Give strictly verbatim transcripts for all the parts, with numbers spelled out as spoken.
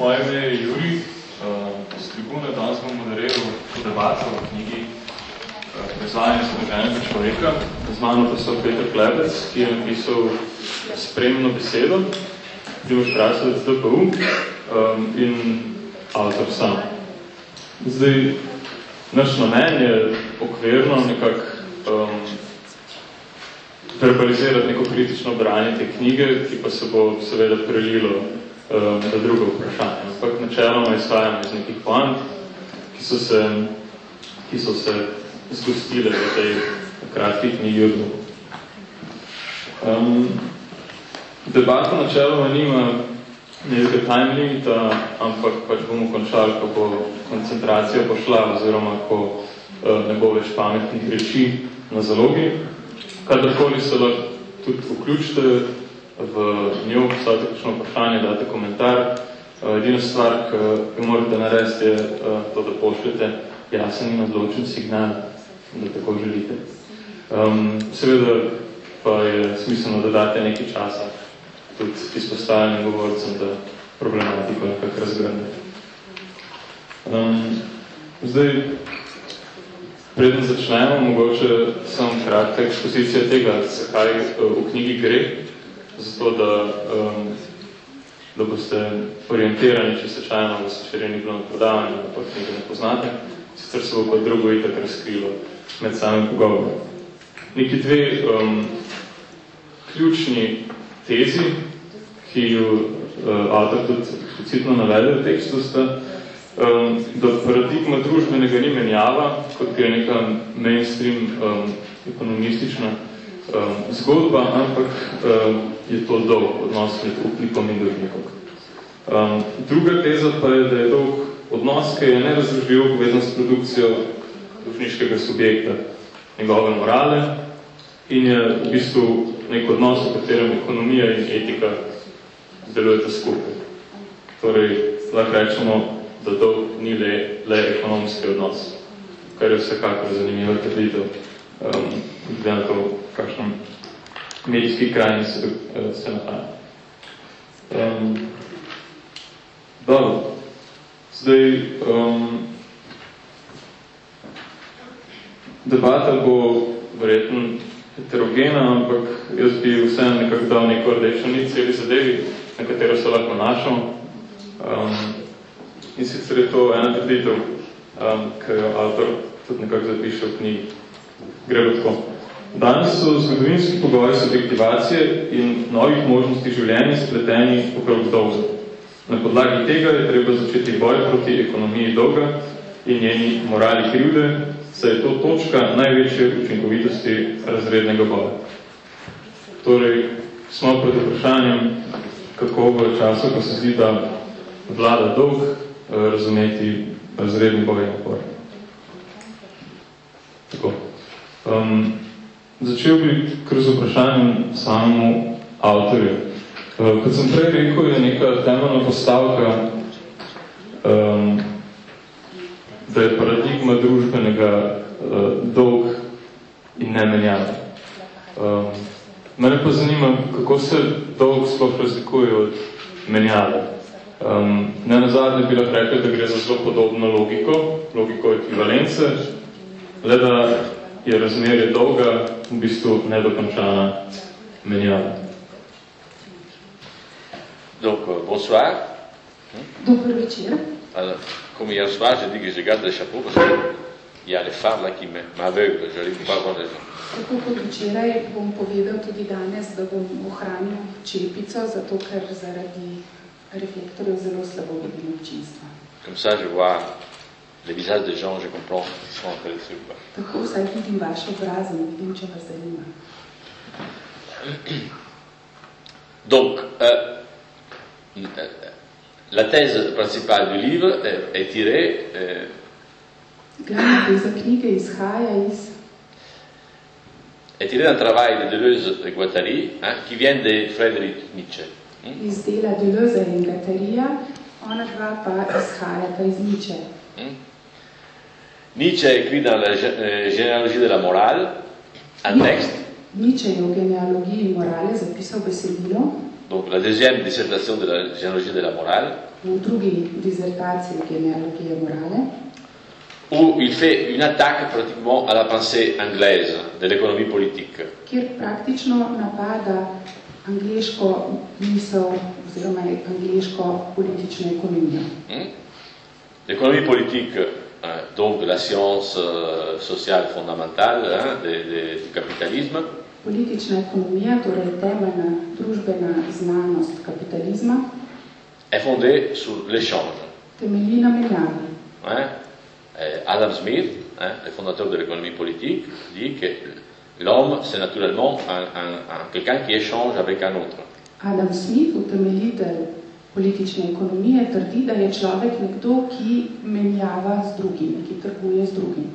moje ime je Juri, z tribune danes bom moderiral debato o knjigi Prezvajanje zadržanega človeka. Z mano pa so Peter Klebec, ki je napisal Spremno besedo, Primož Krasovec D P U um, in avtor sam. Zdaj, naš namen je okvirno nekako um, verbalizirati neko kritično branje te knjige, ki pa se bo seveda prelilo um, na drugo vprašanje. Ampak načeloma izhajamo iz nekih poant, ki so se, ki so se zgostile v tej kratki knjigi od um, Debata načeloma nima nekaj time limita, ampak pač bomo končali, ko bo koncentracija pošla, oziroma ko uh, ne bo več pametnih reči na zalogi. Kadarkoli se lahko tudi vključite v njo, postavite kakšno vprašanje, date komentar. Uh, edina stvar, ki morate narediti, je uh, to, da pošljete jasen in odločen signal, da tako želite. Um, seveda pa je smiselno, da date nekaj časa tudi izpostavljenim govorcem, da problematiko nekako razgrne. Um, zdaj, preden začnemo, mogoče samo kratka ekspozicija tega, zakaj uh, v knjigi gre, zato da, um, da boste orientirani, če sečajno v sečereni bilo na podavanju, pa knjige ne poznate, sicer se bo pa drugo itak razkrilo med samim pogovorom. Neki dve um, ključni tezi, ki jo uh, avtor tudi explicitno navede v tekstu, sta, um, da paradigma družbenega ni menjava, kot je neka mainstream um, ekonomistična um, zgodba, ampak um, je to dolg odnos med upnikom in dolžnikom. Um, druga teza pa je, da je dolg odnos, ki je nerazložljiv povezan s produkcijo dolžniškega subjekta, njegove morale, in je v bistvu nek odnos, v katerem ekonomija in etika delujeta skupaj. Torej, lahko rečemo, da to ni le, le ekonomski odnos, kar je vsekakor zanimivo trditev, um, glede na to, kakšnem medijski krajini se, se nahaja. Um, dobro, zdaj, um, debata bo verjetno heterogena, ampak jaz bi vsem nekako dal neko rdečo nit celi zadevi, na katero se lahko našel. Um, in sicer je to ena trditev, um, ki jo avtor tudi nekako zapiše v knjigi. Gre tako. Danes so zgodovinski pogoji subjektivacije in novih možnosti življenja spleteni okrog dolga. Na podlagi tega je treba začeti boj proti ekonomiji dolga in njeni morali krivde, saj je to točka največje učinkovitosti razrednega boja. Torej, smo pred vprašanjem, kako v času, ko se zdi, da vlada dolg, razumeti razredni boj in upor. Tako. Um, začel bi kar z vprašanjem samemu avtorju. Uh, kot sem prej rekel, je neka temeljna postavka, um, da je paradigma družbenega uh, dolg in ne menjava. Um, mene pa zanima, kako se dolg sploh razlikuje od menjave. Um, ne nazadnje bi lahko rekli, da gre za zelo podobno logiko, logiko ekvivalence, le da je razmerje dolga v bistvu nedokončana menjava. Donc, bonsoir. Dober večer. Alors, comme hier soir, j'ai dit que je garde le chapeau parce qu'il y a les phares là qui m'aveuglent, je n'arrive pas à voir les gens. Tako kot včeraj bom povedal tudi danes, da bom ohranil čepico, zato ker zaradi reflektorjev zelo slabo vidim občinstva. Comme ça, je vois les visages des gens, je comprends qu'ils sont intéressés ou pas. Tako vsaj vidim vaše obraze in vidim, če vas zanima. Donc, euh, la thèse principale du livre est, est tirée euh, Glavna teza knjige izhaja iz est tirée d'un travail de Deleuze et Guattari, hein, qui vient de Friedrich Nietzsche. Hm? iz dela Deleuze in Guattarija, ona dva pa izhajata iz Nietzsche. Hm? Nietzsche écrit dans la euh, généalogie de la morale un texte. Nietzsche je v genealogiji morale zapisal besedilo, donc la deuxième dissertation de la généalogie de la morale, v drugi disertaciji genealogije morale, où il fait une attaque pratiquement à la pensée anglaise de l'économie politique. kjer praktično napada angleško misel oziroma angleško politično ekonomijo. Hmm? L'économie politique, hein, donc de la science euh, sociale fondamentale hein, de, de, du capitalisme, Politična ekonomija, torej temeljna družbena znanost kapitalizma, est fondée sur l'échange. temelji na menjavi. Hein? Adam Smith, hein, le fondateur de l'économie politique, dit que l'homme, c'est naturellement un, un, un, quelqu'un qui échange avec un autre. Adam Smith, utemeljitelj politične ekonomije, trdi, da je človek nekdo, ki menjava z drugim, ki trguje z drugim.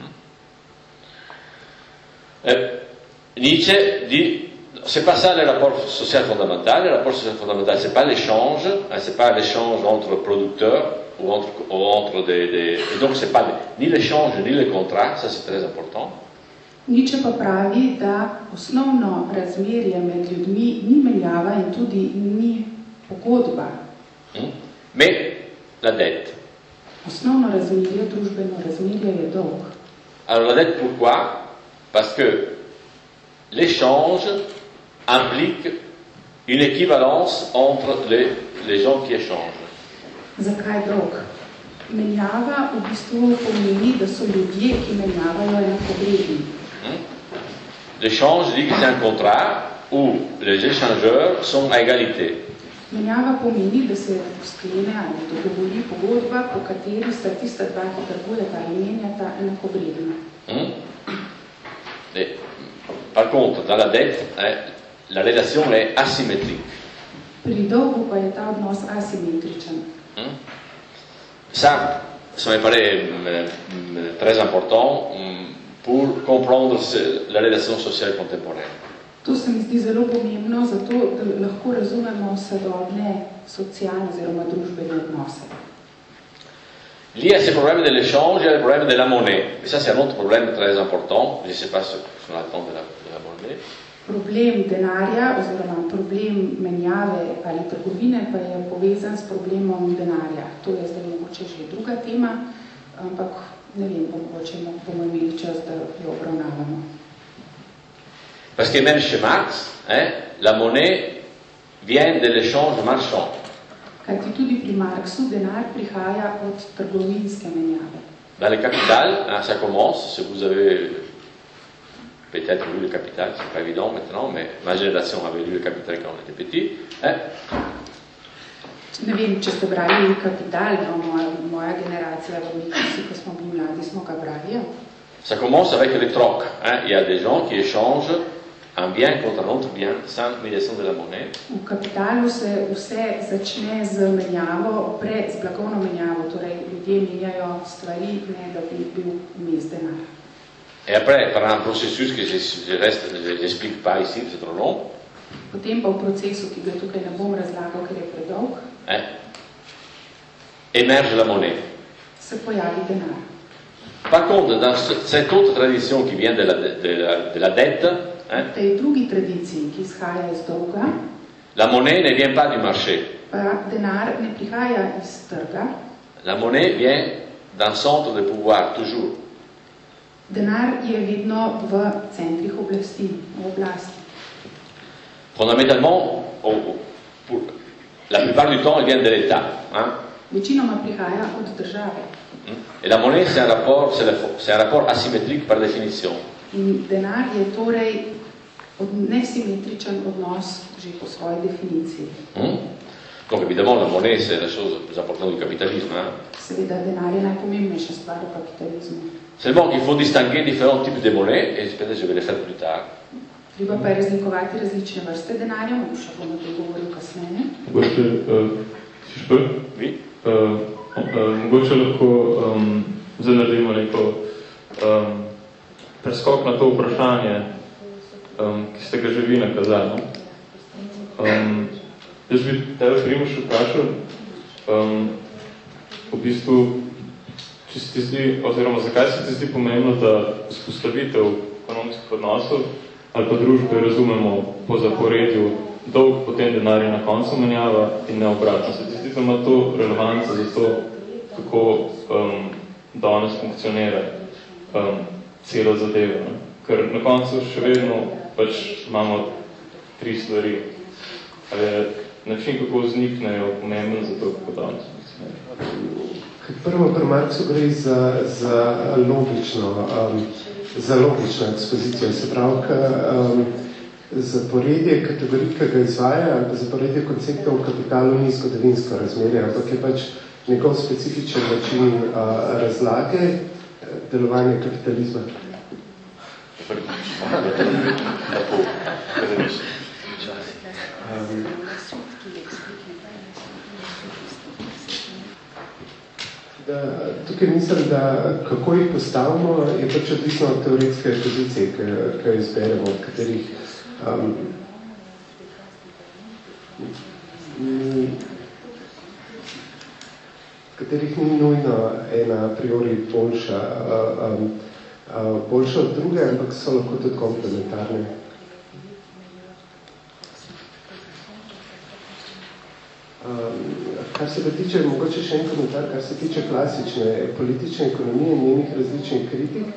Euh, Nietzsche dit, c'est pas ça le rapport social fondamental. Le rapport social fondamental, c'est pas l'échange, hein, c'est pas l'échange entre producteurs ou entre, ou entre des, des... Et donc, c'est pas ni l'échange ni le contrat, ça c'est très important. Nietzsche pa pravi, da osnovno razmerje med ljudmi ni menjava in tudi ni pogodba. Hmm? Mais la dette. Osnovno razmerje, družbeno razmerje je dolg. Alors la dette, pourquoi? Parce que l'échange implique une équivalence entre les, les gens qui échangent. Zakaj dolg? Menjava v bistvu pomeni, da so ljudje, ki menjavajo, enakovredni. Hmm? L'échange dit que c'est un contrat où les échangeurs sont à égalité. Menjava pomeni, da se sklene ali dogovori pogodba, po kateri sta tista dva, ki trgujeta ali menjata, enakovredna. Hmm? Et, par contre, dans la dette, hein, la relation est asymétrique. Pri dolgu pa je ta odnos asimetričen. Hmm? Ça, ça me paraît euh, très important pour comprendre la relation sociale contemporaine. To se mi zdi zelo pomembno, zato da lahko razumemo sodobne socialne oziroma družbene odnose. Lié à ce problème de l'échange, il y a le problème de la monnaie. Et ça, c'est un autre problème très important. Je ne sais pas si on attend de la, de la monnaie. Problem denarja oziroma problem menjave ali trgovine pa je povezan s problemom denarja. To je zdaj mogoče že druga tema, ampak ne vem, mogoče bomo imeli čas, da jo obravnavamo. Parce que même chez Marx, hein, la monnaie vient de l'échange marchand. Kajti tudi pri Marxu denar prihaja od trgovinske menjave. Dans le Capital, hein, ça commence, si vous avez peut-être lu le Capital, c'est pas évident maintenant, mais ma génération avait lu le Capital quand on était petit. Hein. Ne vem, če ste brali Kapital, no, moja, moja generacija, vsi, ko smo bili mladi, smo ga brali. Ça commence avec les trocs. Hein. Il y a des gens qui échangent un bien contre un autre bien sans médiation de la monnaie. V Kapitalu se vse začne z menjavo, pre, z blagovno menjavo, torej ljudje menjajo stvari, ne da bi bil vmes denar. Et après, par un processus que je, je reste, je n'explique pas ici, c'est trop long. Potem pa v procesu, ki ga tukaj ne bom razlagal, ker je predolg, Hein? Émerge la monnaie. se pojavi denar. Par contre, dans cette autre tradition qui vient de la, de la, de la dette, hein, V tej drugi tradiciji, ki izhaja iz dolga, la monnaie ne vient pas du marché. pa denar ne prihaja iz trga. La monnaie vient d'un centre de pouvoir, toujours. Denar je vedno v centrih oblasti, v oblasti. Fondamentalement, au, pour, la plupart du temps, elle vient de l'État. Hein. Večinoma prihaja od države. Et la monnaie, c'est un rapport, c'est, le, c'est un rapport asymétrique par définition. In denar je torej od nesimetričen odnos že po svoji definiciji. Hum? Donc évidemment, la monnaie, c'est la chose la plus importante du capitalisme. Hein. Seveda, denar je najpomembnejša stvar v kapitalizmu. Seulement qu'il faut distinguer différents types de monnaie, et peut-être je vais le faire plus tard. Treba pa je razlikovati različne vrste denarja, še bomo to govoril kasneje. Mogoče, uh, si špr? Oui. Uh, uh, mogoče lahko um, zdaj naredimo neko um, preskok na to vprašanje, um, ki ste ga že vi nakazali. Um, jaz bi tebe Primož vprašal, um, v bistvu, če se ti zdi, oziroma zakaj se ti zdi pomembno, da vzpostavitev ekonomskih odnosov ali pa družbe razumemo po zaporedju dolg potem denar je na koncu menjava in ne obratno. Se ti zdi, da ima to relevanco za to, kako um, danes funkcionira um, celo zadevo. Ne? Ker na koncu še vedno pač imamo tri stvari. Ali je način, kako vzniknejo, pomemben za to, kako danes funkcionira? Prvo, pri Marksu gre za, za logično, um, za logično ekspozicijo. Se pravi, ka, um, zaporedje kategorij, ki ga izvaja, ali pa zaporedje konceptov v kapitalu ni zgodovinsko razmerje, ampak je pač njegov specifičen način uh, razlage delovanja kapitalizma. Um, Da, tukaj mislim, da kako jih postavimo, je pač odvisno od teoretske pozicije, ki, ki jo izberemo, od katerih um, ni, katerih ni nujno ena a priori boljša, uh, um, uh, boljša od druge, ampak so lahko tudi komplementarne. Um, kar se pa tiče, mogoče še en komentar, kar se tiče klasične politične ekonomije in njenih različnih kritik,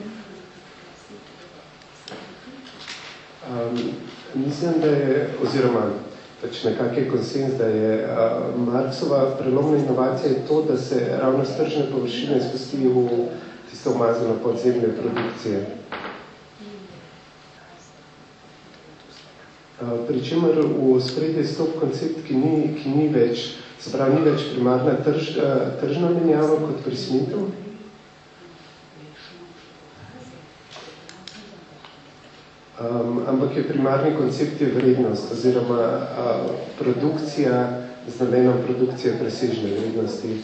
um, mislim, da je, oziroma pač nekak je konsens, da je uh, Marksova prelomna inovacija je to, da se ravno z tržne površine spusti v tisto umazano podzemne produkcije. Pričemer v spredje stop koncept, ki ni, ki ni več, se pravi, ni več primarna trž, tržna menjava kot pri Smithu. Um, ampak je primarni koncept je vrednost, oziroma uh, produkcija z namenom produkcije presežne vrednosti.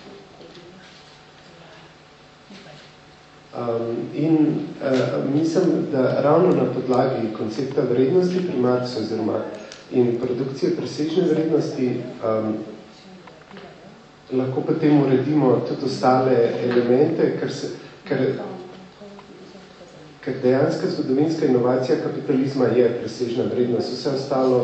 Um, in uh, mislim, da ravno na podlagi koncepta vrednosti pri Marksu oziroma in produkcije presežne vrednosti um, lahko potem uredimo tudi ostale elemente, ker, se, ker, ker dejanska zgodovinska inovacija kapitalizma je presežna vrednost. Vse ostalo,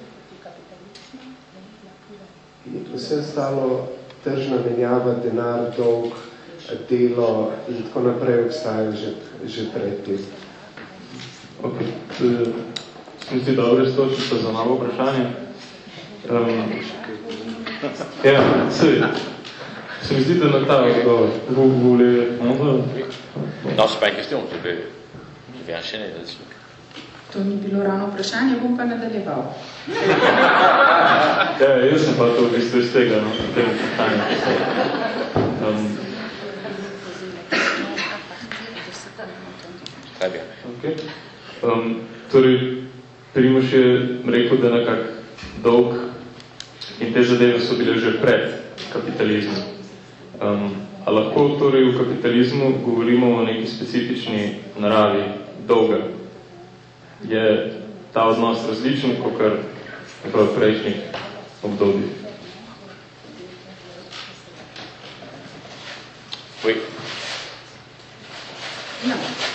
vse ostalo tržna menjava, denar, dolg, delo in tako naprej obstajajo že, že pred tem. Ok, sem ti dobro istočiti za novo vprašanje. Um, ja, se, se mi zdi, da na ta odgovor. Vous voulez répondre? Non, c'est pas une question, je vais, je vais enchaîner là-dessus. To ni bilo ravno vprašanje, bom pa nadaljeval. Ja, jaz sem pa to v bistvu iz tega, no, v tem vprašanju. Um, Okay. Um, torej, Primož je rekel, da nekak dolg in te zadeve so bile že pred kapitalizmom. Um, a lahko torej v kapitalizmu govorimo o neki specifični naravi dolga? Je ta odnos različen, kakor v prejšnjih obdobjih? Oui. Ja.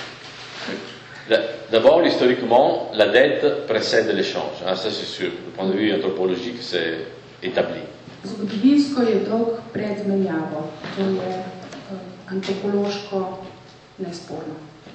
D'abord, historiquement, la dette précède l'échange. Ah, ça, c'est sûr. Du point de vue anthropologique, c'est établi. Zgodovinsko je dolg pred menjavo. To je uh, antropološko nesporno.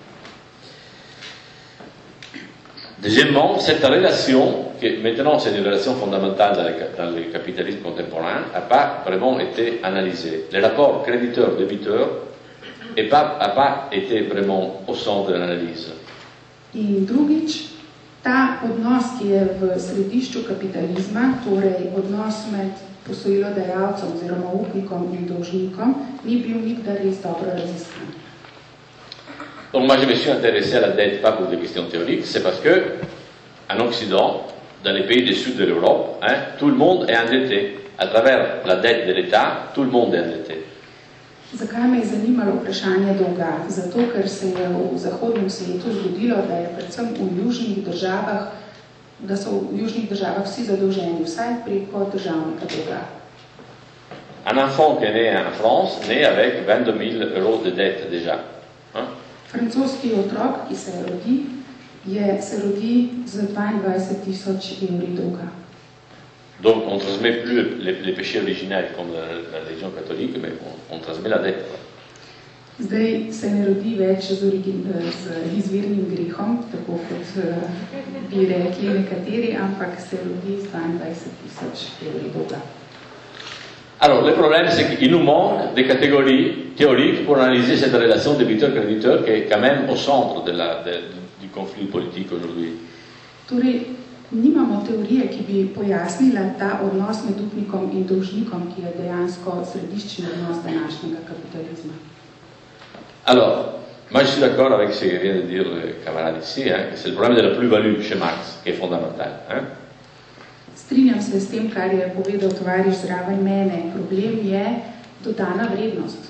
Deuxièmement, cette relation, qui maintenant c'est une relation fondamentale dans le, dans le capitalisme contemporain, n'a pas vraiment été analysée. Le rapport créditeur-débiteur n'a pas, pas été vraiment au centre de l'analyse. In drugič, ta odnos, ki je v središču kapitalizma, torej odnos med posojilodajalcem oziroma upnikom in dolžnikom, ni bil nikdar res dobro raziskan. Donc moi je me suis intéressé à la dette pas pour des questions théoriques, c'est parce que en Occident, dans les pays du sud de l'Europe, hein, tout le monde est endetté. À travers la dette de l'État, tout le monde est endetté. Zakaj me je zanimalo vprašanje dolga? Zato, ker se je v zahodnem svetu zgodilo, da je predvsem v južnih državah, da so v južnih državah vsi zadolženi, vsaj preko državnega dolga. Un enfant qui est né en France, né avec vingt-deux mille euros de dette déjà. Hein? Francoski otrok, ki se rodi, je, se rodi z dvaindvajset tisoč evri dolga. Donc on ne transmet plus les, les péchés originels comme la, la religion catholique, mais on, on transmet la dette. Zdaj se ne rodi več z, origin, z izvirnim grehom, tako kot bi rekli nekateri, ampak se rodi z dvaindvajset tisoč evri dolga. Alors, le problème, c'est qu'il nous manque des catégories théoriques pour analyser cette relation débiteur-créditeur qui est quand même au centre de la, de, du conflit politique aujourd'hui. Torej, nimamo teorije, ki bi pojasnila ta odnos med upnikom in dolžnikom, ki je dejansko središčni odnos današnjega kapitalizma. Alors, moi je suis d'accord avec ce que vient de dire le camarade ici, hein, que c'est le problème de la plus-value chez Marx, qui est fondamental. Hein. Strinjam se s tem, kar je povedal tovariš zraven mene. Problem je dodana vrednost.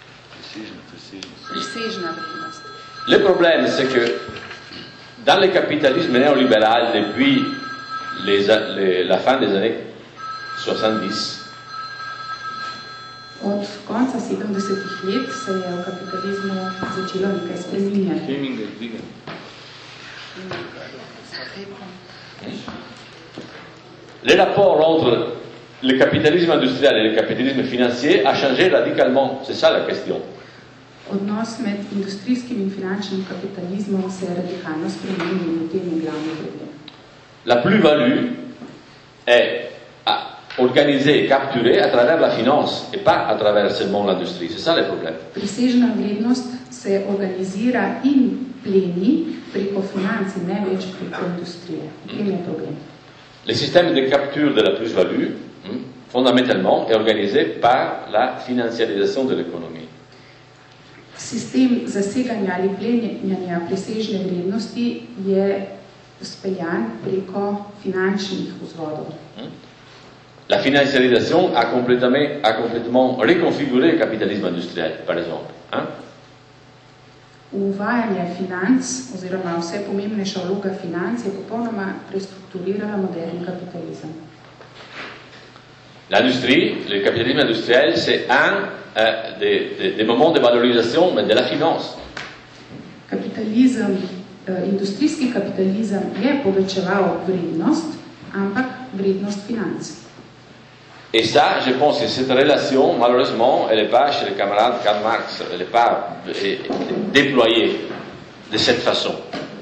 Presežna vrednost. Le problème, c'est que dans le capitalisme néolibéral, depuis les, les, la fin des années soixante-dix, od konca sedemdesetih let se je v kapitalizmu začelo nekaj spreminjati. Le rapport entre le capitalisme industriel et le capitalisme financier a changé radicalement. C'est ça la question. Odnos med industrijskim in finančnim kapitalizmom se je radikalno spremenil in v tem je glavni problem. La plus-value est organisée et capturée à travers la finance et pas à travers seulement l'industrie. C'est ça le problème. Presežna vrednost se organizira in pleni preko financ in ne več preko industrije. Tem je problem. Le système de capture de la plus-value, fondamentalement, est organisé par la financiarisation de l'économie. Sistem zaseganja ali plenjenja presežne vrednosti je speljan preko finančnih vzvodov. La financiarisation a complètement, a complètement reconfiguré le capitalisme industriel, par exemple. Hein? Uvajanje financ, oziroma vse pomembnejša vloga financ, je popolnoma prestrukturirala moderni kapitalizem. L'industrie, le capitalisme industriel, c'est un euh, des, des, des moments de valorisation mais de la finance. Kapitalizem, eh, industrijski kapitalizem je povečeval vrednost, ampak vrednost financ. Et ça, je pense que cette relation, malheureusement, elle n'est pas chez le camarade Karl Marx, elle n'est pas déployée de cette façon.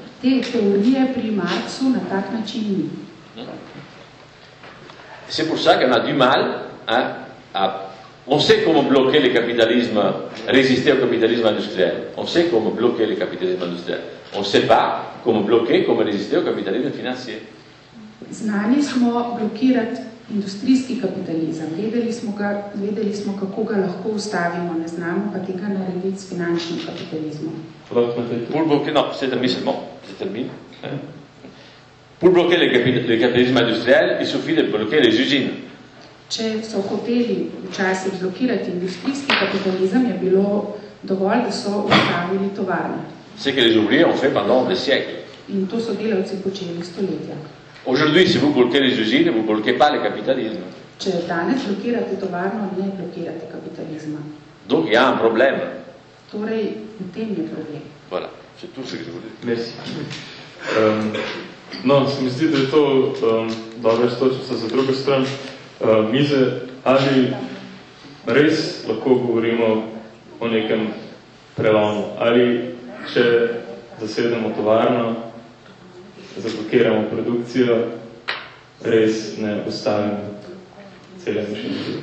C'est pour ça qu'on a du mal hein, à... On sait comment bloquer le capitalisme, résister au capitalisme industriel. On sait comment bloquer le capitalisme industriel. On ne sait pas comment bloquer, comment résister au capitalisme financier. Znali smo blokirati industrijski kapitalizem. Vedeli smo, ga, vedeli smo, kako ga lahko ustavimo, ne znamo pa tega narediti s finančnim kapitalizmom. Pour bloquer, non, c'est terminé seulement, c'est terminé. Hein? Pour bloquer le, capi- le capitalisme industriel, il suffit de bloquer les usines. Če so hoteli včasih blokirati industrijski kapitalizem, je bilo dovolj, da so ustavili tovarne. C'est que les ouvriers ont fait pendant des siècles. In to so delavci počeli stoletja. Aujourd'hui, si vous bloquez les usines, vous ne bloquez pas le capitalisme. Če danes blokirate tovarno, ne blokirate kapitalizma. Donc, il y a un problème. Torej, v tem je problem. Voilà, c'est tout ce que je voulais dire. Merci. Um, no, se mi zdi, da je to um, dobra istočnica za drugo stran uh, mize. Ali res lahko govorimo o nekem prelomu? Ali če zasedemo tovarno, zablokiramo produkcijo, res ne ustavimo cele mašine.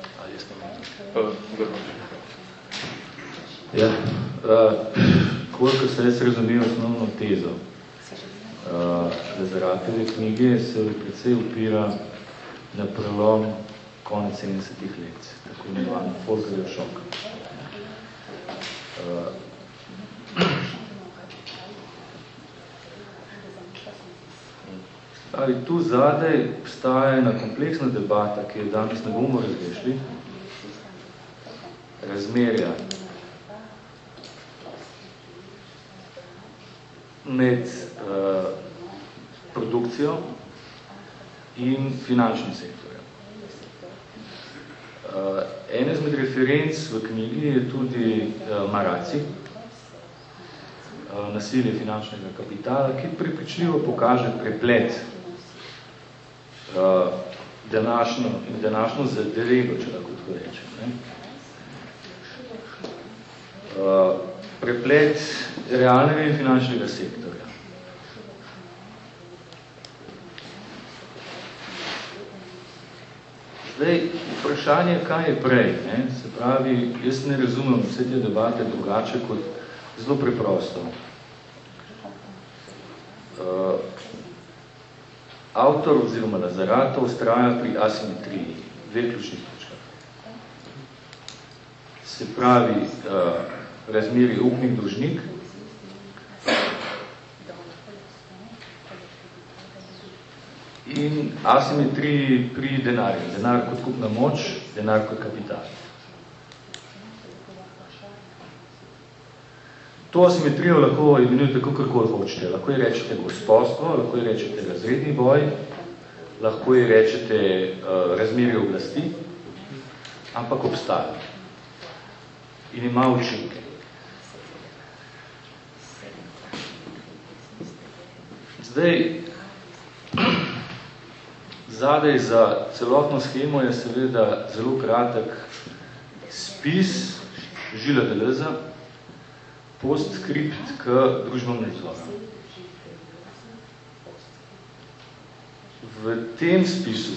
Ja, uh, koliko se res razumije osnovno tezo uh, Lazaratove knjige, se precej opira na prelom konec sedemdesetih let, tako imenovan Folgerjev šok. Uh, Ali tu zadaj obstaja ena kompleksna debata, ki jo danes ne bomo razrešili, razmerja med uh, produkcijo in finančnim sektorjem. Uh, en izmed referenc v knjigi je tudi uh, Maraci, uh, nasilje finančnega kapitala, ki prepričljivo pokaže preplet Uh, današnjo, današnjo zadrego, če lahko tako rečem. Ne? Uh, preplet realnega in finančnega sektorja. Zdaj, vprašanje, kaj je prej, ne? Se pravi, jaz ne razumem vse te debate drugače kot zelo preprosto. Uh, avtor oziroma Lazarato ustraja pri asimetriji, dve ključnih točkah. Se pravi, uh, razmerje upnik-dolžnik, in asimetriji pri denarju. Denar kot kupna moč, denar kot kapital. To asimetrijo lahko imenujete kakorkoli hočete. Lahko ji rečete gospodstvo, lahko ji rečete razredni boj, lahko ji rečete uh, razmerje oblasti, ampak obstaja. In ima učinke. Zdaj, zadaj za celotno schemo je seveda zelo kratek spis Žila Deleuza, postskript k družbam nadzora. V tem spisu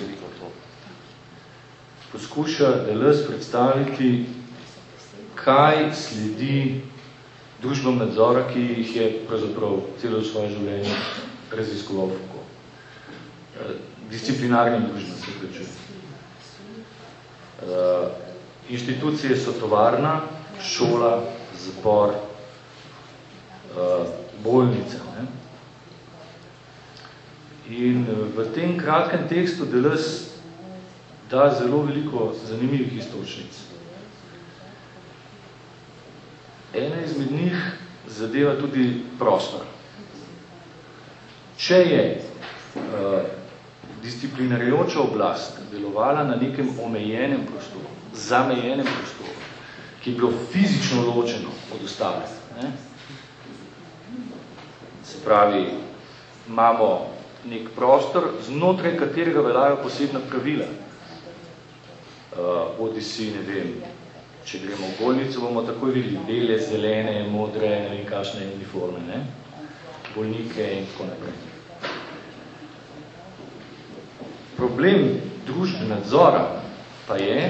poskuša Deleuze predstaviti, kaj sledi družbam nadzora, ki jih je pravzaprav celo svoje življenje raziskoval Foucault. Disciplinarnim družbam se vključuje. Uh, inštitucije so tovarna, šola, zapor, uh, bolnica. Ne? In v tem kratkem tekstu Deleuze da zelo veliko zanimivih istočnic. Ena izmed njih zadeva tudi prostor. Če je uh, disciplinarjoča oblast delovala na nekem omejenem prostoru, zamejenem prostoru, ki je bilo fizično ločeno od ostalih. Ne? Se pravi, imamo nek prostor, znotraj katerega veljajo posebna pravila. Uh, bodisi, ne vem, če gremo v bolnico, bomo takoj videli bele, zelene, modre, ne vem, kakšne uniforme, ne? Bolnike in tako naprej. Problem družbe nadzora pa je,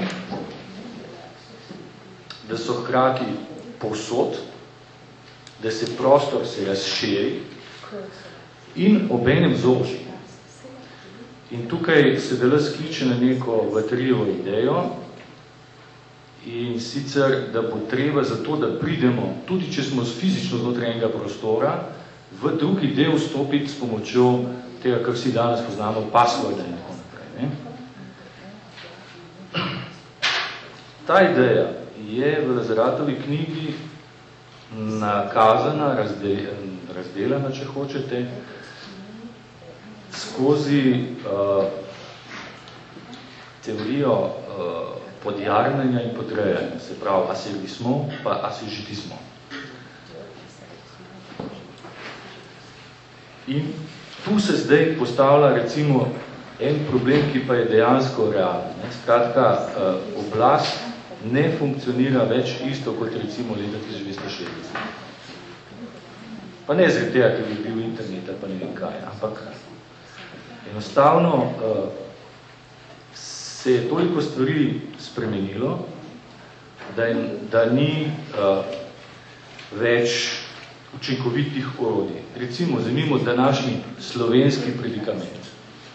da so hkrati povsod, da se prostor se razširi in obenem zoži. In tukaj se Deleuze skliče na neko Vatterievo idejo, in sicer, da bo treba za to, da pridemo, tudi če smo fizično znotraj enega prostora, v drugi del vstopiti s pomočjo tega, kar vsi danes poznamo, passworda in tako naprej. Ne? Ta ideja je v Lazaratovi knjigi nakazana, razdeljena, če hočete, skozi uh, teorijo uh, podjarnanja in podrejanja, se pravi aservismo pa aseržitismo. In tu se zdaj postavlja recimo en problem, ki pa je dejansko realen. Skratka, uh, oblast ne funkcionira več isto kot recimo leta tisoč devetsto šestdeset. Pa ne zaradi tega, ker bi bil internet ali pa ne vem kaj, ampak enostavno uh, se je toliko stvari spremenilo, da, je, da ni uh, več učinkovitih orodij. Recimo, zanimo današnji slovenski predikament.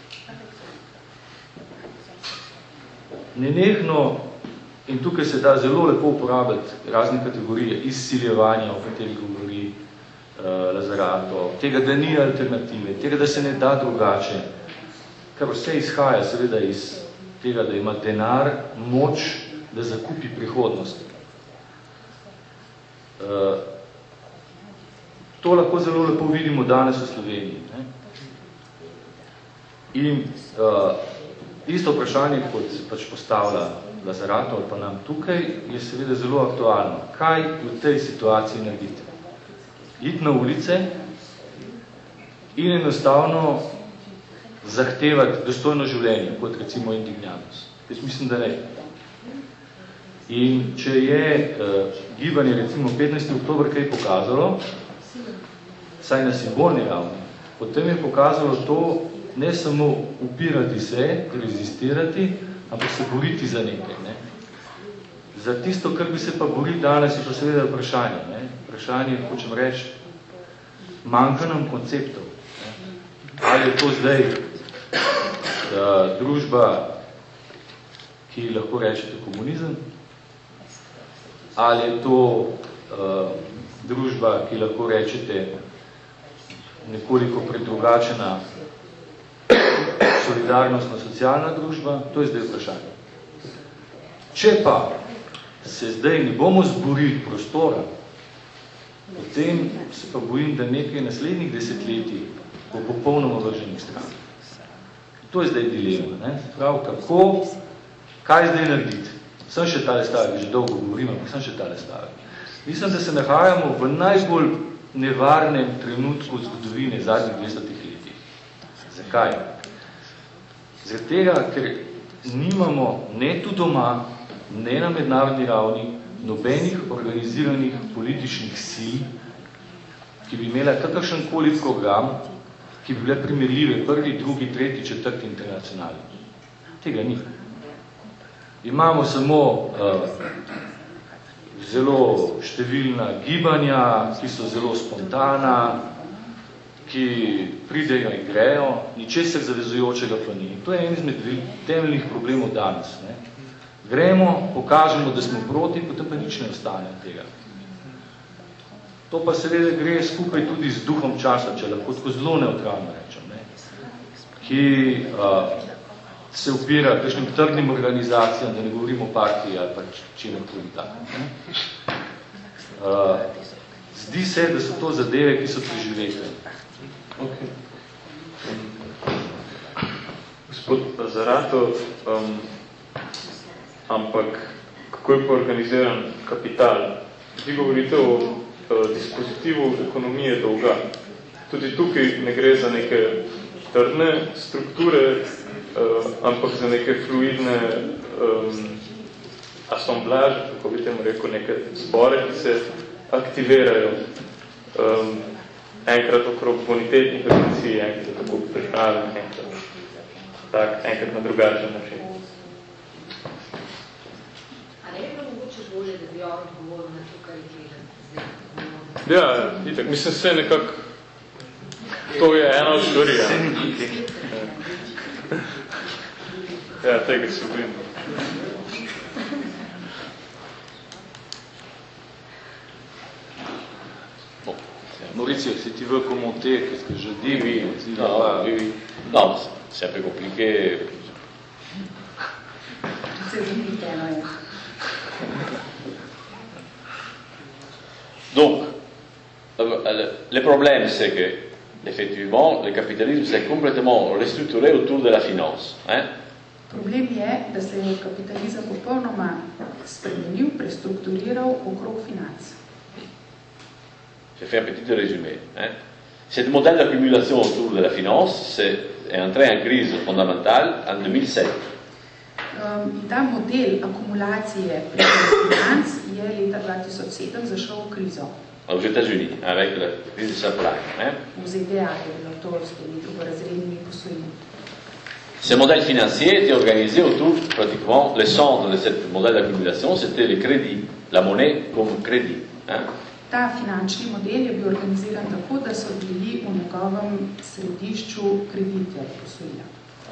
Nenehno, in tukaj se da zelo lepo uporabiti razne kategorije izsiljevanja, o katerih govori uh, Lazarato, tega, da ni alternative, tega, da se ne da drugače, kar vse izhaja seveda iz tega, da ima denar moč, da zakupi prihodnost. Uh, to lahko zelo lepo vidimo danes v Sloveniji. Ne? In uh, isto vprašanje, kot se pač postavlja Lazarato ali pa nam tukaj, je seveda zelo aktualno. Kaj v tej situaciji narediti? Iti na ulice in enostavno zahtevati dostojno življenje, kot recimo indignavnost. Jaz mislim, da ne. In če je uh, gibanje recimo petnajstega oktobra kaj pokazalo, saj na simbolni ravni, potem je pokazalo to ne samo upirati se, rezistirati, ampak se boriti za nekaj. Ne? Za tisto, kar bi se pa borili danes, je pa seveda vprašanje. Ne? Vprašanje, hočem reči, manjka nam konceptov. Ne? Ali je to zdaj uh, družba, ki lahko rečete komunizem, ali je to uh, družba, ki lahko rečete nekoliko predrugačena solidarnostna socialna družba, to je zdaj vprašanje. Če pa se zdaj ne bomo zborili prostora, potem se pa bojim, da nekaj naslednjih desetletij bo popolnoma vrženih stran. To je zdaj dilema. Ne? Prav, kako, kaj zdaj narediti? Sem še tale stavek, že dolgo govorim, ampak sem še tale stavek. Mislim, da se nahajamo v najbolj nevarnem trenutku zgodovine zadnjih dvestotih letih. Zakaj? Zaradi tega, ker nimamo ne tu doma, ne na mednarodni ravni, nobenih organiziranih političnih sil, ki bi imela kakršenkoli program, ki bi bile primerljive prvi, drugi, tretji, četrti internacionalni. Tega ni. Imamo samo uh, zelo številna gibanja, ki so zelo spontana, ki pridejo in grejo, ničesar zavezujočega pa ni. To je en izmed temeljnih problemov danes. Ne? Gremo, pokažemo, da smo proti, potem pa nič ne ostane od tega. To pa seveda gre skupaj tudi z duhom časa, če lahko tako zelo neutralno rečem, ne? Ki uh, se upira kakšnim trdnim organizacijam, da ne govorimo o partiji ali pa čim tudi tako. Uh, zdi se, da so to zadeve, ki so preživete. Okay. Gospod Zaratov, um, ampak kako je pa organiziran kapital? Vi govorite o uh, dispozitivu ekonomije dolga. Tudi tukaj ne gre za neke trdne strukture, Uh, ampak za neke fluidne um, asamblaže, kako bi temu rekel, neke zbore, ki se aktivirajo um, enkrat okrog bonitetnih agencij, enkrat tako pripravljen, enkrat, tak, enkrat na drugačen način. A ne je bilo mogoče bolje, da bi on odgovoril na to, kar je gledati? Ja, itak, mislim se nekako, to je ena od stvari. Ja, tega se bojim. Bon. Mauricio, si tu veux commenter, qu'est-ce que je dis? Oui, oui. Non, pas... oui, oui. Non, c'est un peu compliqué. Donc, le problème, c'est que, effectivement, le capitalisme s'est complètement restructuré autour de la finance. Hein? Problem je, da se je kapitalizem popolnoma spremenil, prestrukturiral okrog financ. Je fais un petit résumé. Hein? Ce modèle d'accumulation autour de la finance est entré en crise fondamentale en deux mille sept. Um, ta model akumulacije preko financ je leta dva tisoč sedem zašel v krizo. Aux États-Unis, avec la crise de subprime. Hein? V Z D A je bilo to s temi drugorazrednimi posojili. Ce modèle financier était organisé autour, pratiquement, le centre de ce modèle d'accumulation, c'était le crédit, la monnaie comme crédit. Hein? Ta finančni model je bil organiziran tako, da so bili v njegovem središču kredite posojila.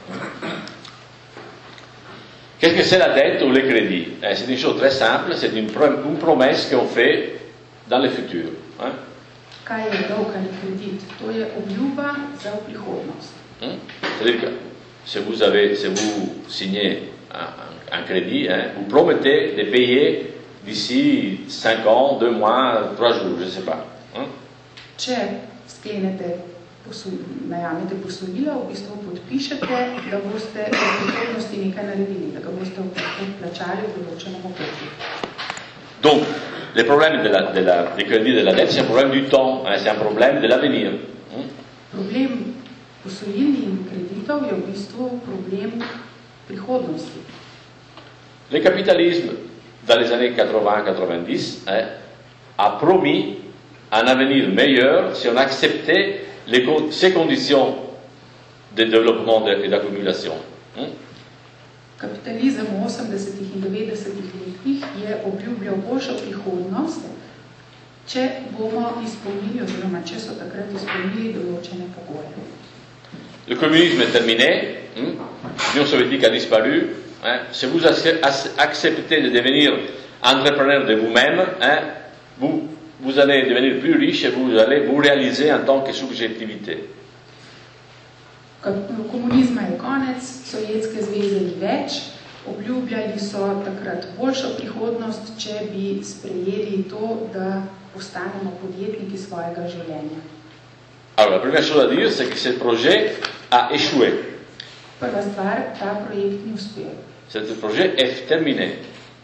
Qu'est-ce que c'est la dette ou le crédit? Eh, c'est une chose très simple, c'est une, prom- une promesse qu'on fait dans le futur. Hein? Kaj je dolg ali kredit? To je obljuba za v prihodnost. Hein? C'est-à-dire que si vous, avez, si vous signez un, un, un crédit, hein, vous promettez de payer d'ici cinq ans, deux mois, trois jours, je ne sais pas. Hein? Če sklenete posoj, najamete posojilo, v bistvu podpišete, da boste v prihodnosti nekaj naredili, da ga boste plačali v določenem obdobju. Donc, le problème de la, de la, du crédit de la dette, c'est un problème du temps, hein, c'est un problème de l'avenir. Hein? Problem posojilni in kredit delitev je v bistvu problem prihodnosti. Le capitalisme, dans les années quatre-vingts quatre-vingt-dix, hein, a promis un avenir meilleur si on acceptait les, ces conditions de développement et d'accumulation. Hein? Kapitalizem v osemdesetih in devetdesetih letih je obljubljal boljšo prihodnost, če bomo izpolnili, oziroma če so takrat izpolnili določene pogoje. Le communisme est terminé, hein? L'Union soviétique a disparu. Hein? Si vous acceptez de devenir entrepreneur de vous-même, hein, vous, vous allez devenir plus riche et vous allez vous réaliser en tant que subjectivité. Komunizma je konec, Sovjetske zveze ni več, obljubljali so takrat boljšo prihodnost, če bi sprejeli to, da postanemo podjetniki svojega življenja. Alors, la première chose à dire, c'est que ce projet a échoué. Prva stvar, ta projekt ni uspel. Ce projet est terminé.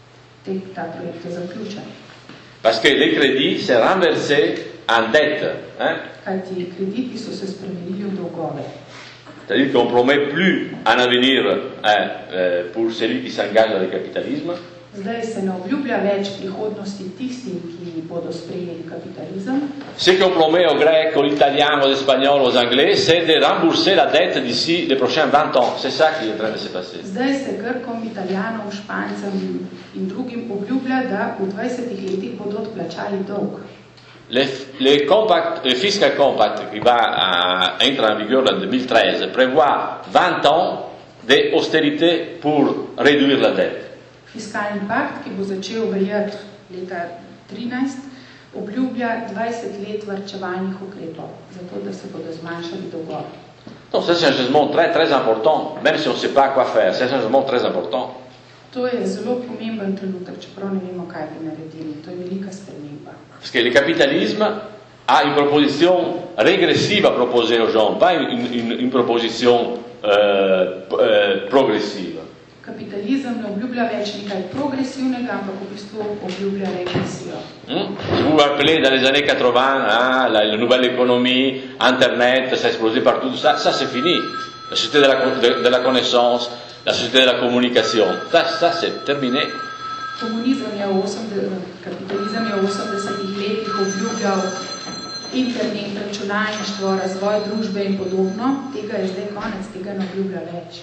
Ta projekt je zaključen. Parce que les crédits s'est renversé en dette. Hein? Kajti krediti so se spremenili v dolgove. C'est-à-dire qu'on ne promet plus un avenir hein, euh, pour celui qui s'engage dans le capitalisme. Zdaj se ne obljublja več prihodnosti tistim, ki bodo sprejeli kapitalizem. Ce qu'on promet aux Grecs, aux Italiens, aux Espagnols, aux Anglais, c'est de rembourser la dette d'ici les prochains vingt ans. C'est ça qui est en train de se passer. Zdaj se Grkom, Italijanom, Špancem in drugim obljublja, da v dvajsetih letih bodo odplačali dolg. Le, le, compact, le fiscal compact qui va à, entrer en vigueur en deux mille treize prévoit vingt ans d'austérité pour réduire la dette. Fiskalni pakt, ki bo začel veljati leta trinajst, obljublja dvajset let varčevalnih ukrepov, zato da se bodo zmanjšali dolgovi. Donc ça c'est un changement très très important, même si on ne sait pas quoi faire, c'est un changement très important. To je zelo pomemben trenutek, čeprav ne vemo, kaj bi naredili. To je velika sprememba. Parce que le capitalisme a une proposition régressive à proposer aux gens, pas une, une, une proposition euh, euh, progressive. Kapitalizem ne obljublja več nekaj progresivnega, ampak v bistvu obljublja regresijo. Hmm? Vous vous rappelez dans les années quatre-vingts, hein, la, la nouvelle économie, Internet, ça a explosé partout, ça, ça c'est fini. La société de la, de, de la connaissance, la société de la communication, ça, ça c'est terminé. Komunizem je v osemdesetih, kapitalizem je v osemdesetih letih obljubljal internet, računalništvo, razvoj družbe in podobno. Tega je zdaj konec, tega ne obljublja več.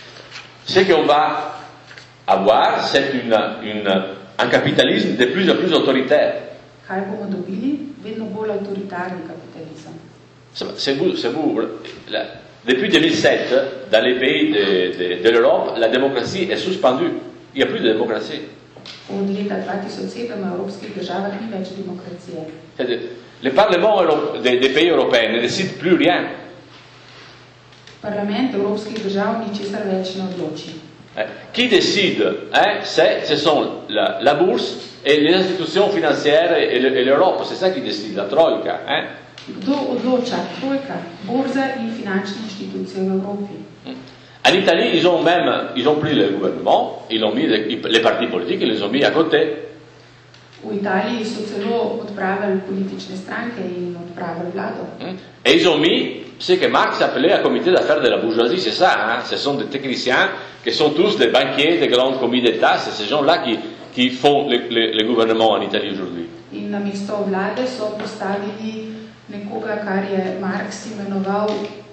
Ce qu'on va avoir, c'est une, une, un capitalisme de plus en plus autoritaire. Kaj bomo dobili? Vedno bolj autoritarni kapitalizem. C'est vous, c'est vous. La, depuis deux mille sept, dans les pays de, de, de l'Europe, la démocratie est suspendue. Il n'y a plus de démocratie. Od leta dva tisoč sedem v evropskih državah ni več demokracije. Le Parlement des, des pays européens ne décide plus rien. Parlament evropskih držav ničesar več ne odloči. Qui décide, hein, c'est, ce sont la, la bourse et les institutions financières et, et l'Europe. C'est ça qui décide, la troïka. Hein. Kdo odloča? Trojka, borza in finančne inštitucije v Evropi. En Italie, ils ont même, ils ont pris le gouvernement, ils ont mis les, les partis politiques, ils les ont mis à côté. V Italiji so celo odpravili politične stranke in odpravili vlado. Et ils ont mis ce que Marx appelait un comité d'affaires de la bourgeoisie, c'est ça, hein? Ce sont des techniciens qui sont tous des banquiers, des grands comités d'État, c'est ces gens-là qui, qui font le, le, le gouvernement en Italie aujourd'hui. In namesto vlade so postavili nekoga, kar je Marx imenoval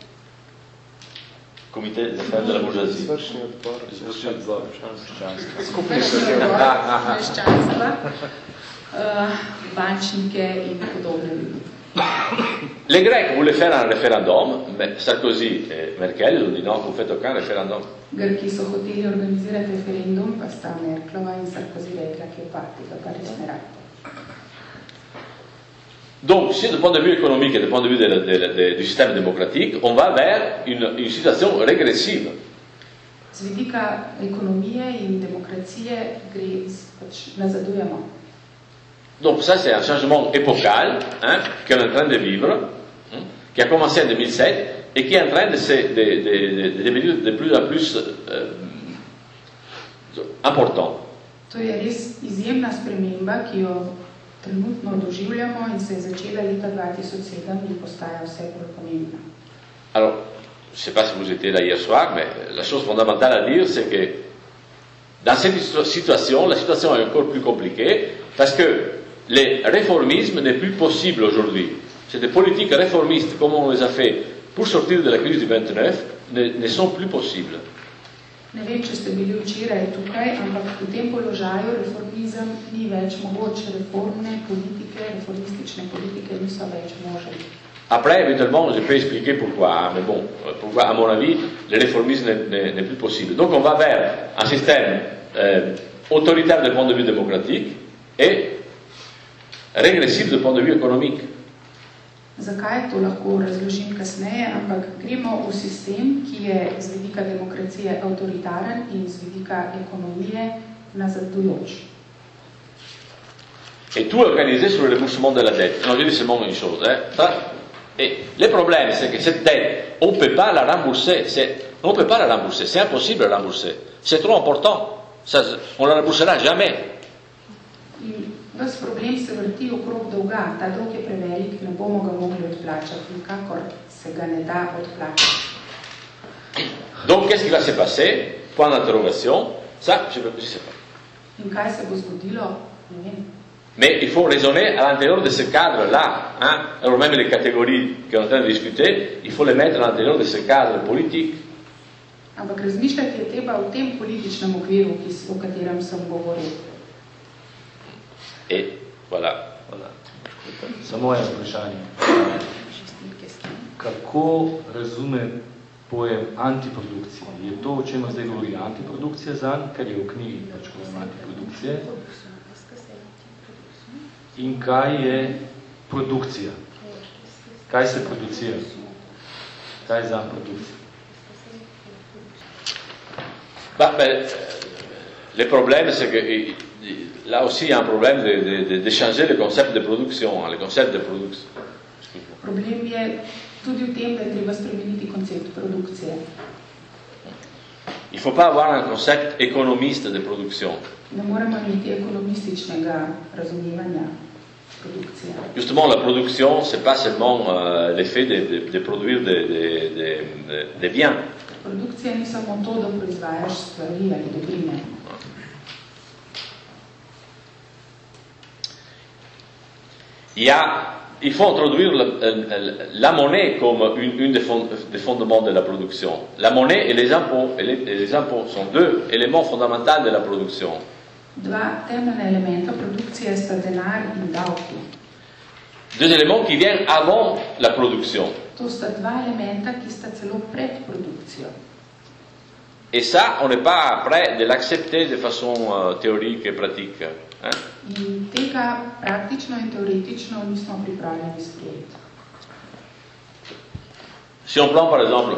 Comité d'affaires de la bourgeoisie. Izvršni odbor. Izvršni odbor meščanstva. Skupni odbor meščanstva, uh, bančnike in podobne ljudi. Les Grecs voulaient faire un référendum, mais Sarkozy et Merkel ils ont dit non, vous faites aucun référendum. Grki so hoteli organizirati referendum, pa sta Merklova in Sarkozy rekla, ki je pa tega pa res ne rad. Donc, si du point de vue économique et du point de vue de, de, de, de, du système démocratique, on va vers une, une situation régressive. Z vidika ekonomije in demokracije gre pač nazadujemo. Donc ça c'est un changement épocal hein, qu'on est en train de vivre, hein, qui a commencé en deux mille sept et qui est en train de se de, de, de, de devenir de plus en plus euh, important. To je res izjemna sprememba, ki jo trenutno doživljamo in se je začela leta dva tisoč sedem in postaja vse bolj pomembna. Alors, je ne sais pas si vous étiez là hier soir, mais la chose fondamentale à dire, c'est que dans cette situation, la situation est encore plus compliquée, parce que le réformisme n'est plus possible aujourd'hui. C'est des politiques réformistes, comme on les a fait pour sortir de la crise du vingt-neuf, ne, ne sont plus possibles. Ne vem, če ste bili včeraj tukaj, ampak v tem položaju reformizem ni več mogoče, reformne politike, reformistične politike niso več možne. Après, évidemment, je peux expliquer pourquoi, mais bon, pourquoi, à mon avis, le réformisme n'est plus possible. Donc on va vers un système euh, autoritaire du point de vue démocratique et régressif du point de vue économique. Zakaj to lahko razložim kasneje, ampak gremo v sistem, ki je z vidika demokracije avtoritaren in z vidika ekonomije nazadujoč. Et tout organisé sur le remboursement de la dette. Non, je dis seulement une chose. Hein. Et le problème, c'est que cette dette, on ne peut pas la rembourser. On ne peut pas la rembourser. C'est impossible de la rembourser. C'est trop important. Ça, on ne la remboursera jamais. Ves problem se vrti okrog dolga. Ta dolg je prevelik, ne bomo ga mogli odplačati. Nikakor se ga ne da odplačati. Donc, qu'est-ce qui va se passer? Point d'interrogation. Ça, je ne sais pas. In kaj se bo zgodilo? Ne vem. Mais il faut raisonner à l'intérieur de ce cadre-là. Hein? Alors même les catégories qu'on est en train de discuter, il faut les mettre à l'intérieur de ce cadre politique. Ampak razmišljati je treba v tem političnem okviru, o katerem sem govoril. Et voilà. voilà. Samo je vprašanje. Kako razume pojem antiprodukcije? Je to, o čemer zdaj govori, antiprodukcija zanj, kar je v knjigi antiprodukcije? In kaj je produkcija? Kaj se producira? Kaj je za produkcija? Bah, ben, le problème, c'est que là aussi, il y a un problème de, de, de, de changer le concept de production. Le concept de production. Problem je tudi v tem, da je treba spremeniti koncept produkcije. Il ne faut pas avoir un concept économiste de production. Ne moramo imeti ekonomističnega razumevanja produkcije. Justement, la production, c'est pas seulement euh, l'effet de, de, de produire des de, de, de, de biens. Produkcija ni samo to, da proizvajaš stvari ali dobrine. Il, y a, il faut introduire la, la monnaie comme une, une des, fond, des fondements de la production. La monnaie et les impôts, et les, et les impôts sont deux éléments fondamentaux de la production. Dva temeljna elementa produkcije sta denar in davki. Deux éléments qui viennent avant la production. To sta dva elementa, ki sta celo pred produkcijo. Et ça, on n'est pas prêt de l'accepter de façon euh, théorique et pratique. Hein? In tega praktično in teoretično nismo pripravljeni sprejeti. Si on prend par exemple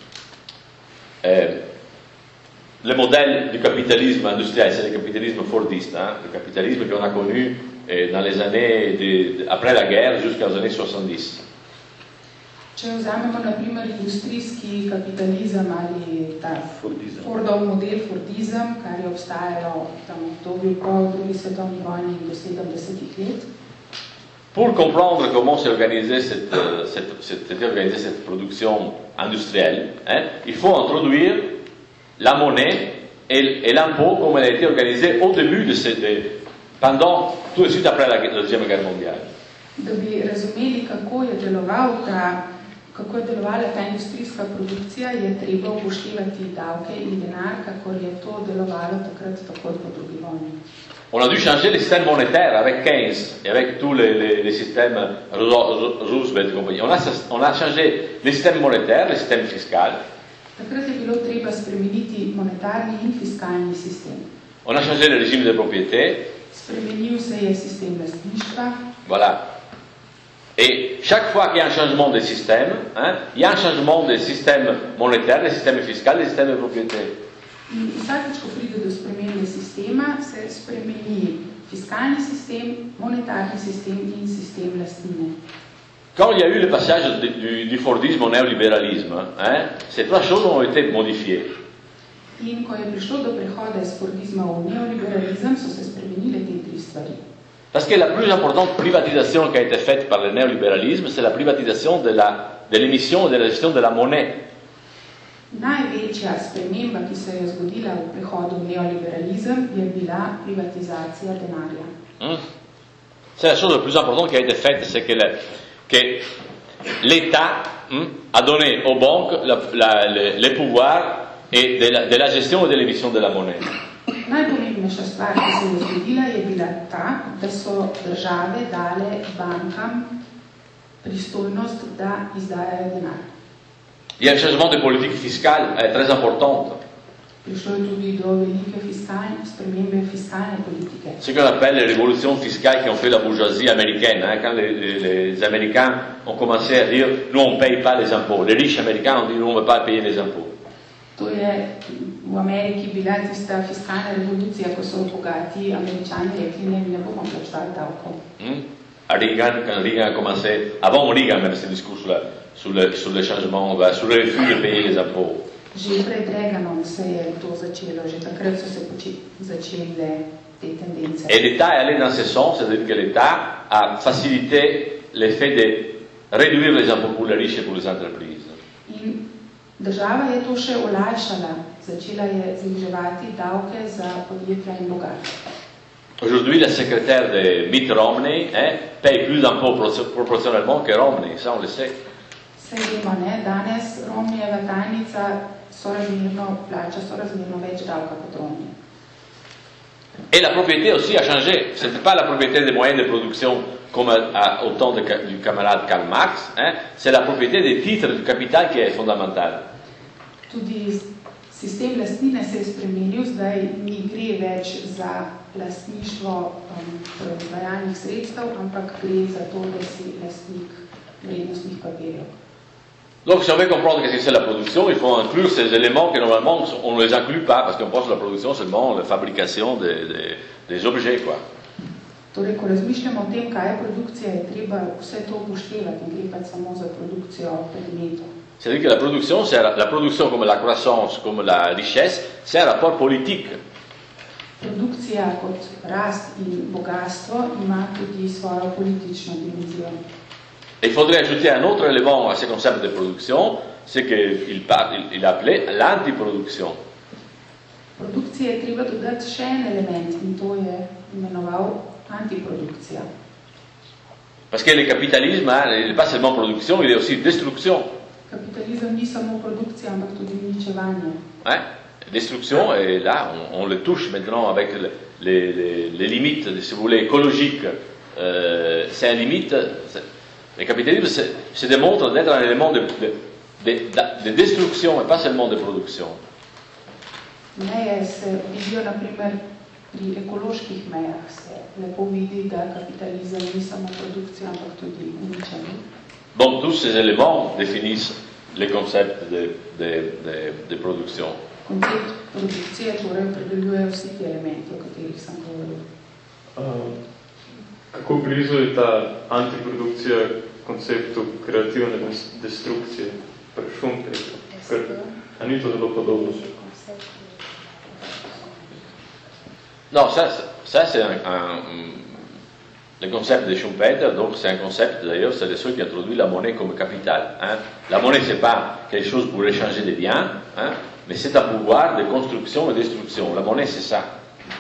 euh, le modèle du capitalisme industriel, c'est le capitalisme fordiste, hein, le capitalisme qu'on a connu euh, dans les années de, de, après la guerre jusqu'aux années soixante-dix. Če vzamemo na primer industrijski kapitalizem ali ta Fordizem. Fordov model Fordizem, kar je obstajalo tam v obdobju po drugi svetovni vojni in do sedemdesetih let. Pour comprendre comment s'est organisée cette, cette, cette, organisée cette production industrielle, hein, il faut introduire la monnaie et, et l'impôt comme elle a été organisée au début de cette, de, pendant, tout de suite après la, la Deuxième Guerre mondiale. Da bi razumeli, kako je deloval ta kako je delovala ta industrijska produkcija, je treba upoštevati davke in denar, kako je to delovalo takrat takoj po drugi vojni. On a dû changer le système monétaire avec Keynes et avec tous les, les, les systèmes Roosevelt et compagnie. On a, on a changé le système monétaire, le système fiscal. Takrat je bilo treba spremeniti monetarni in fiskalni sistem. On a changé le régime de propriété. Spremenil se je sistem lastništva. Voilà. Et chaque fois qu'il y a un changement de système, hein, il y a un changement de système monétaire, de système fiscal, de système de propriété. In vsakič, ko pride do spremembe sistema, se spremeni fiskalni sistem, monetarni sistem in sistem lastnine. Quand il y a eu le passage du, du, du Fordisme au néolibéralisme, hein, ces trois choses ont été modifiées. In ko je prišlo do prehoda iz Fordizma v neoliberalizem, so se spremenile te tri stvari. Parce que la plus importante privatisation qui a été faite par le néolibéralisme, c'est la privatisation de, la, de l'émission et de la gestion de la monnaie. Največja sprememba, ki se je zgodila v prehodu v neoliberalizem, je bila privatizacija denarja. Hum. C'est la chose la plus importante qui a été faite, c'est que, le, que l'État hum, a donné aux banques la, la, les, les pouvoirs et de, la, de la gestion et de l'émission de la monnaie. Najpomembnejša stvar, ki se je zgodila, je bila ta, da so države dale bankam pristojnost, da izdajajo denar. Il y a un changement de politique fiscale euh, très important. Prišlo je tudi do velike fiskalne, spremembe fiskalne politike. Ce qu'on appelle les révolutions fiscales qui ont fait la bourgeoisie américaine. Hein, quand les, les, les Américains ont commencé à dire « nous, on ne paye pas les impôts ». Les riches Américains ont dit « nous, on ne veut pas payer les impôts ». To je v Ameriki bila tista fiskalna revolucija, ko so bogati Američani rekli, ne, ne bomo plačevali davkov. Hmm? Reagan, quand Reagan a commencé, avant Reagan même, c'est le discours sur, la, sur, le, sur le changement, sur le refus de payer les impôts. Že pred Reaganom se je to začelo, že takrat so se začele te tendence. Et l'État est allé dans ce sens, c'est-à-dire que l'État a facilité le fait de réduire les impôts pour les riches et pour les entreprises. In država je to še olajšala, začela je zniževati davke za podjetja in bogate. Aujourd'hui, la secrétaire de Mitt Romney hein, paye plus d'impôts proportionnellement que Romney, ça on le sait. Se vemo, ne? Danes Romneyjeva tajnica sorazmerno plača sorazmerno več davka kot Romney. Et la propriété aussi a changé. Ce n'était pas la propriété des moyens de production comme à, à, au temps de, du camarade Karl Marx, hein, c'est la propriété des titres du capital qui est fondamentale. Tudi sistem lastnine se je spremenil, zdaj ni gre več za lastništvo um, proizvajalnih sredstev, ampak gre za to, da si lastnik vrednostnih papirjev. Donc, si on veut comprendre qu'est-ce que c'est la production, il faut inclure ces éléments que normalement on ne les inclut pas, parce qu'on pense à la production seulement la fabrication des, des, des objets, quoi. Torej, ko razmišljamo o tem, kaj je produkcija, je treba vse to upoštevati in gre pa samo za produkcijo predmetov. C'est-à-dire que la production, c'est la, la production comme la croissance, comme la richesse, c'est un rapport politique. Produkcija kot rast in bogatstvo ima tudi svojo politično dimenzijo. Il faudrait ajouter un autre élément à ce concept de production, c'est qu'il il, il appelait l'antiproduction. Produkcije je treba dodati še en element in to je imenoval antiprodukcija. Parce que le capitalisme, hein, il n'est pas seulement production, il est aussi destruction. Kapitalizem ni samo produkcija, ampak tudi uničevanje. Hein? Destruction, et là, on, on le touche maintenant avec le, les, les, les limites, si vous voulez, écologiques. Euh, c'est une limite... Le capitalisme se, se démontre d'être un élément de, de, de, de destruction et pas seulement de production. Meje se vidijo, na primer, pri ekoloških mejah se lepo vidi, da kapitalizem ni samo produkcija, ampak tudi uničenje. Donc tous ces éléments définissent les concepts de, de, de, de production. Koncept produkcije torej opredeljuje vsi ti elementi, o katerih sem govoril. Uh, kako blizu je ta antiprodukcija konceptu kreativne destrukcije, Schumpeter, ker a ni to zelo podobno? Non, ça, ça c'est un, un, le concept de Schumpeter, donc c'est un concept, d'ailleurs, c'est de ceux qui introduisent la monnaie comme capital. Hein. La monnaie, c'est pas quelque chose pour échanger des biens, hein, mais c'est un pouvoir de construction et destruction. La monnaie, c'est ça.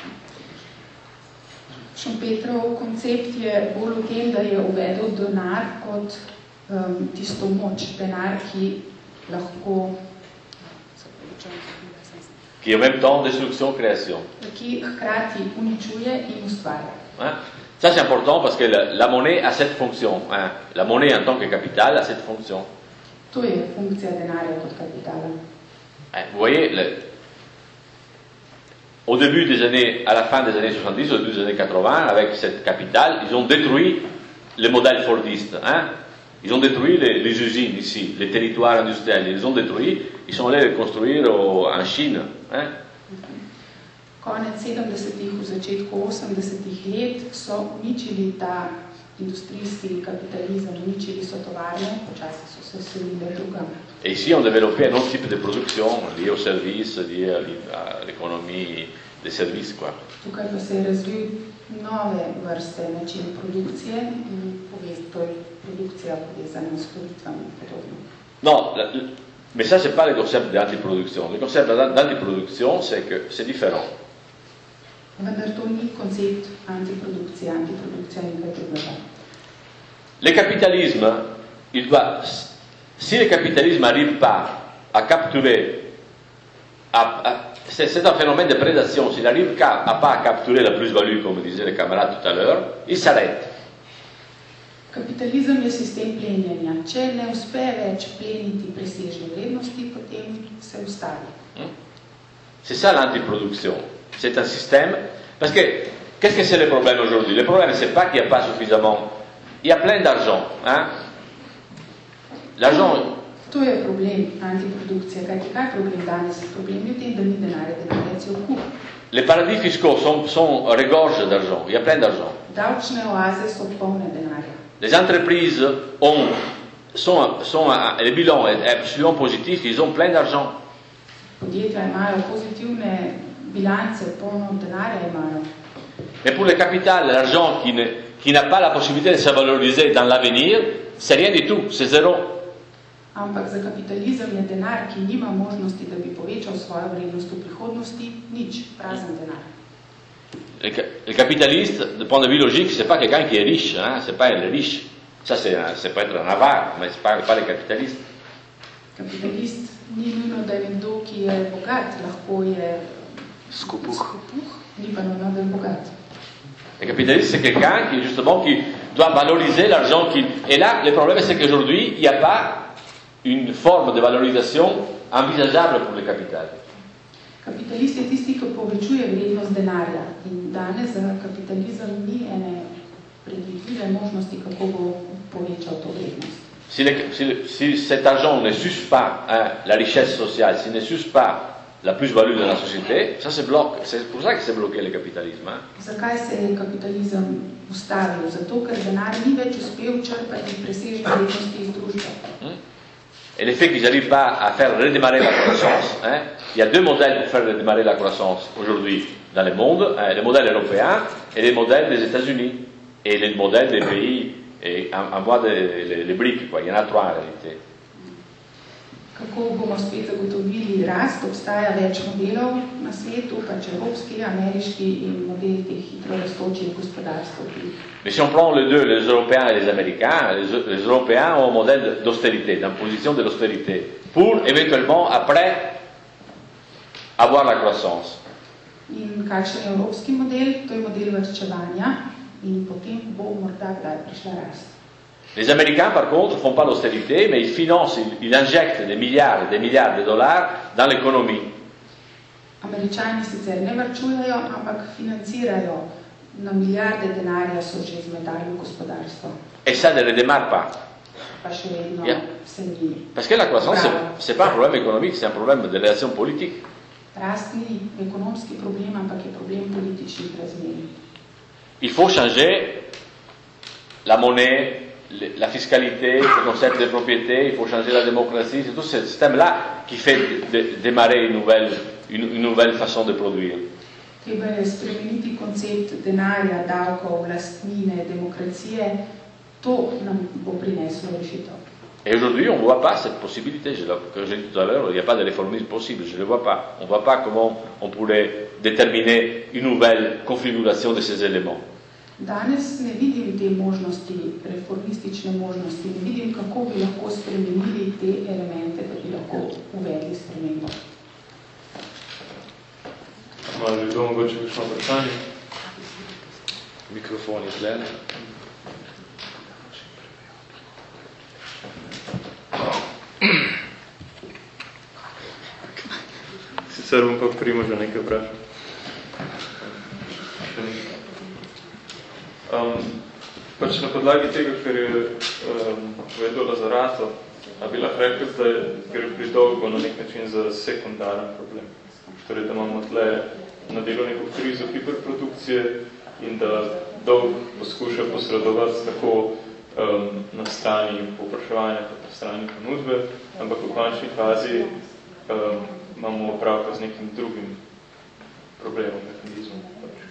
Schumpeterov koncept je bolj v tem, da je uvedel denar kot um, tisto moč, denar, ki lahko qui en même temps destruction, création. Ki hkrati uničuje in ustvarja. Hein? Ça c'est important parce que la, la monnaie a cette fonction. Hein? La monnaie en tant que capital a cette fonction. To je funkcija denarja kot kapitala. Hein? Vous voyez, le, au début des années, à la fin des années soixante-dix, au début des années quatre-vingts, avec cette capitale, ils ont détruit le modèle fordiste. Hein? Ils ont détruit les, les usines ici, les territoires industriels. Ils les ont détruits, ils sont allés les construire au, en Chine. Hein? Konec sedemdesetih, v začetku osemdesetih let so uničili ta industrijski kapitalizem, uničili so tovarne, počasi so se selile drugam. Et ici, on développait un autre type de production lié aux services, lié à l'économie des services, quoi. Tukaj pa se je razvil nove vrste način produkcije in povez, to je produkcija povezana s storitvami in podobno. Non, la, Mais ça, ce n'est pas le concept d'antiproduction. Le concept d'antiproduction, c'est que c'est différent. Le capitalisme, il doit, si le capitalisme n'arrive pas à capturer, à, à, c'est un phénomène de prédation, s'il n'arrive pas à capturer la plus-value, comme disait le camarade tout à l'heure, il s'arrête. Kapitalizem je sistem plenjenja. Če ne uspe več pleniti presežne vrednosti, potem se ustavi. C'est ça l'antiproduction. C'est un système. Parce que, qu'est-ce que c'est le problème aujourd'hui? Le problème, c'est pas qu'il n'y a pas suffisamment. Il y a plein d'argent. Hein? L'argent. To je problem antiprodukcije. Kajti kaj je problem danes? Problem je v tem, da ni denarja, denarja cel kup. Les paradis fiscaux sont, sont regorgent d'argent. Il y a plein d'argent. Davčne oaze so polne denarja. Les entreprises ont, sont, sont, le bilan est absolument positif, ils ont plein d'argent. Mais pour le capital, l'argent qui, qui n'a pas la possibilité de se valoriser dans l'avenir, c'est rien du tout, c'est zéro. Ampak za kapitalizem je denar, ki nima možnosti, da bi povečal svojo vrednost v prihodnosti, nič, prazen denar. Le, le capitaliste, de point de vue logique, c'est pas quelqu'un qui est riche, hein, c'est pas le riche. Ça, c'est peut être un avare, mais c'est pas, pas le capitaliste. Capitaliste, ni nujno, da je nekdo, ki je bogat, lahko je skupuh, skupuh ni pa nujno, da je bogat. Le capitaliste, c'est quelqu'un qui, justement, qui doit valoriser l'argent qu'il... Et là, le problème, c'est qu'aujourd'hui, il n'y a pas une forme de valorisation envisageable pour le capital. Kapitalist je tisti, ki povečuje vrednost denarja. In danes za kapitalizem ni ene predvidljive možnosti, kako bo povečal to vrednost. Si, le, si, le, si cet argent ne suce pas hein, la richesse sociale, s'il ne suce pas la plus-value de la société, ça se bloque. C'est pour ça que c'est bloqué le capitalisme. Hein. Zakaj se je kapitalizem ustavil? Zato, ker denar ni več uspel črpati presežne vrednosti iz družbe. Hmm. Et le fait qu'ils n'arrivent pas à faire redémarrer la croissance, hein, il y a deux modèles pour faire redémarrer la croissance aujourd'hui dans le monde, hein, le modèle européen et le modèle des États-Unis, et le modèle des pays et en, en voie de les, les briques, quoi. Il y en a trois en réalité. Kako bomo spet zagotovili rast, obstaja več modelov na svetu, pač evropski, ameriški in model teh hitro rastočih gospodarstv. Mais si on prend les deux, les Européens et les Américains, les, les Européens ont un modèle d'austérité, d'imposition de l'austérité, pour éventuellement, après, avoir la croissance. In kakšen je evropski model? To je model varčevanja in potem bo morda kdaj prišla rast. Les Américains, par contre, ne font pas l'austérité, mais ils financent, ils, ils injectent des milliards et des milliards de dollars dans l'économie. Američani sicer ne varčujejo, ampak financirajo na milijarde denarja so že zmedali v gospodarstvo. Et ça ne redémarre pas. Pa še vedno Yeah. se ni. Parce que la croissance, ce n'est pas un problème économique, c'est un problème de relations politiques. Rast ni ekonomski problem, ampak je problem političnih razmerij. Il faut changer la monnaie, la fiscalité, le concept de propriété, il faut changer la démocratie, c'est tout ce système-là qui fait de, de, démarrer une nouvelle, une, une nouvelle façon de produire. Treba je spremeniti koncept denarja, davkov, lastnine, demokracije, to nam bo prineslo rešitev. Et aujourd'hui, on ne voit pas cette possibilité, je comme j'ai dit tout à l'heure, il n'y a pas de réformisme possible, je ne le vois pas. On ne voit pas comment on pourrait déterminer une nouvelle configuration de ces éléments. Danes ne vidim te možnosti, reformistične možnosti, ne vidim, kako bi lahko spremenili te elemente, da bi lahko uvedli spremembo. Malo bi bilo mogoče kakšno vprašanje? Mikrofon je tle. Sicer bom pa Primoža nekaj vprašal. Um, pač na podlagi tega, ker je um, povedala za rato, a bi lahko rekel, da je, ker je pridolgo na nek način za sekundaren problem. Torej, da imamo tle na delu neko krizo hiperprodukcije in da dolg poskuša posredovati tako um, na strani povpraševanja kot na strani ponudbe, ampak v končni fazi um, imamo opravka z nekim drugim problemom, mehanizmom.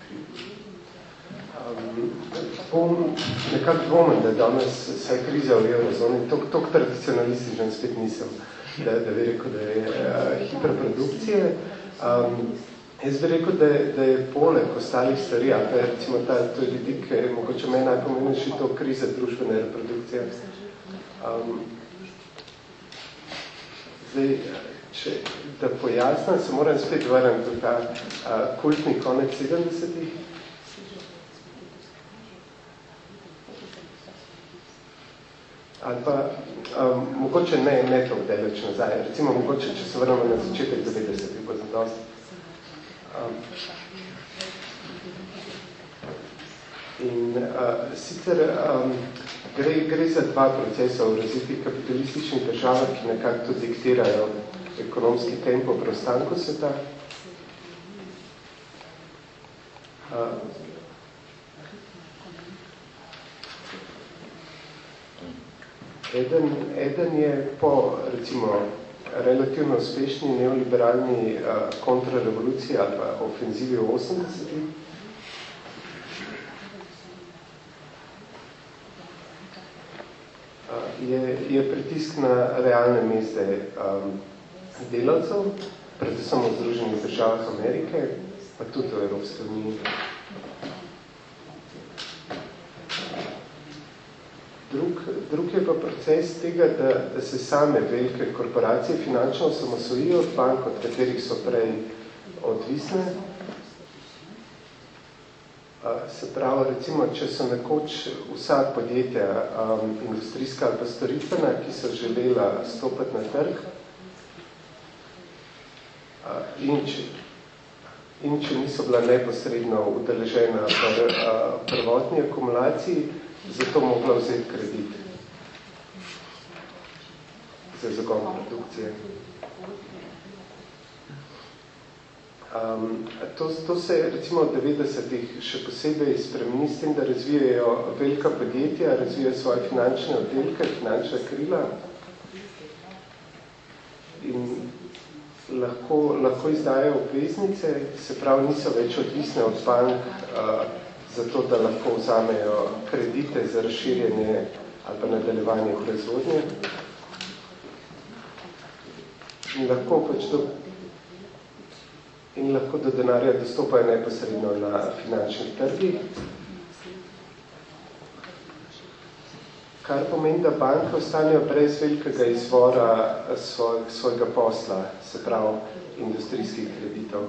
Um, nekako dvomim, da je danes vsaj kriza v eurozoni, tok, tok tradicionalističen spet nisem. da, da bi rekel, da je uh, hiperprodukcije. Um, jaz bi rekel, da, da je poleg ostalih stvari, ali pa recimo ta, to je vidik, je mogoče meni najpomenejši to kriza družbene reprodukcije. Um, zdaj, če, da pojasnim, se moram spet vrniti v ta uh, kultni konec sedemdesetih. Ali pa, um, mogoče ne, ne to deleč nazaj, recimo mogoče, če se vrnemo na začetek devetdesetih, bo za dosti. Um, in uh, sicer um, gre, gre za dva procesa v razvitih kapitalističnih državah, ki nekako tudi diktirajo ekonomski tempo preostanku sveta. Uh, Eden, eden je po, recimo, relativno uspešni neoliberalni uh, kontrarevoluciji ali pa ofenzivi v osemdesetih. Uh, je, je pritisk na realne mezde um, delavcev, predvsem v Združenih državah Amerike, pa tudi v Evropske unije. Drug, drug je pa proces tega, da, da se same velike korporacije finančno osamosvojijo od bank, od katerih so prej odvisne. Se pravi, recimo, če so nekoč vsa podjetja, um, industrijska ali pa storitvena, ki so želela stopiti na trg, uh, in, če, in če niso bila neposredno udeležena v uh, prvotni akumulaciji, zato mogla vzeti kredit za zagon produkcije. Um, to, to se recimo v devetdesetih še posebej spremeni s tem, da razvijajo velika podjetja, razvijajo svoje finančne oddelke, finančna krila in lahko, lahko izdajajo obveznice, se pravi, niso več odvisne od bank, uh, zato da lahko vzamejo kredite za razširjanje ali pa nadaljevanje proizvodnje. In lahko pač do, in lahko do denarja dostopajo neposredno na finančnih trgih. Kar pomeni, da banke ostanejo brez velikega izvora svoj, svojega posla, se pravi industrijskih kreditov.